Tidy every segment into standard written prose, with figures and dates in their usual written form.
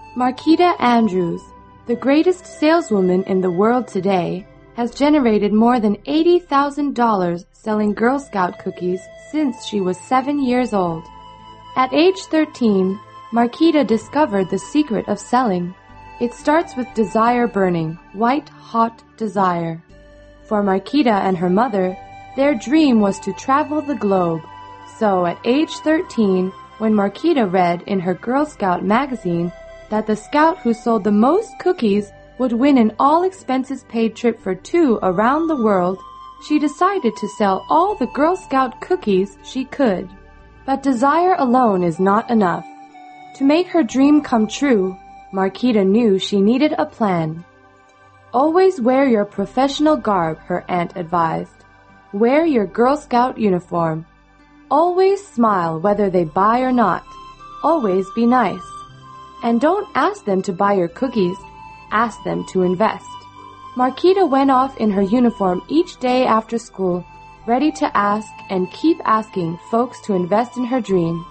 Marquita Andrews, the greatest saleswoman in the world today, has generated more than $80,000 selling Girl Scout cookies since she was 7 years old. At age 13, Marquita discovered the secret of selling. It starts with desire burning, white-hot desire. For Marquita and her mother, their dream was to travel the globe. So at age 13, when Marquita read in her Girl Scout magazine that the scout who sold the most cookies would win an all-expenses-paid trip for 2 around the world, she decided to sell all the Girl Scout cookies she could. But desire alone is not enough. To make her dream come true, Marquita knew she needed a plan. Always wear your professional garb, her aunt advised. Wear your Girl Scout uniform. Always smile whether they buy or not. Always be nice. And don't ask them to buy your cookies. Ask them to invest. Marquita went off in her uniform each day after school, ready to ask and keep asking folks to invest in her dream.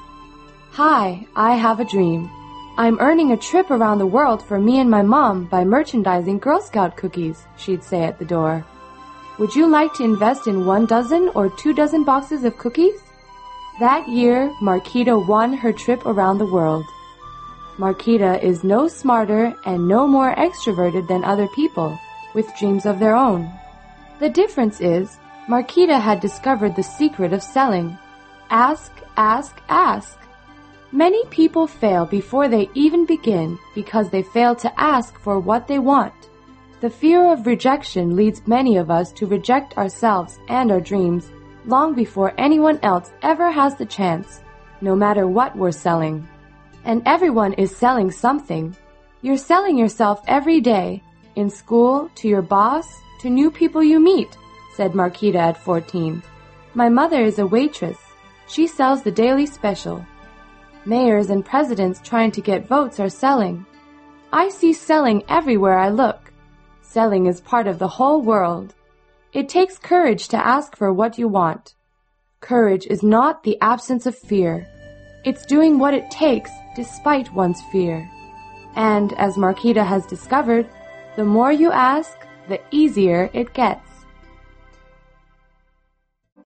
Hi, I have a dream. I'm earning a trip around the world for me and my mom by merchandising Girl Scout cookies, she'd say at the door. Would you like to invest in 1 dozen or 2 dozen boxes of cookies? That year, Marquita won her trip around the world. Marquita is no smarter and no more extroverted than other people, with dreams of their own. The difference is, Marquita had discovered the secret of selling. Ask, ask, ask. Many people fail before they even begin because they fail to ask for what they want. The fear of rejection leads many of us to reject ourselves and our dreams long before anyone else ever has the chance, no matter what we're selling. And everyone is selling something. You're selling yourself every day, in school, to your boss, to new people you meet, said Marquita at 14. My mother is a waitress. She sells the daily special. Mayors and presidents trying to get votes are selling. I see selling everywhere I look. Selling is part of the whole world. It takes courage to ask for what you want. Courage is not the absence of fear. It's doing what it takes despite one's fear. And as Marquita has discovered, the more you ask, the easier it gets.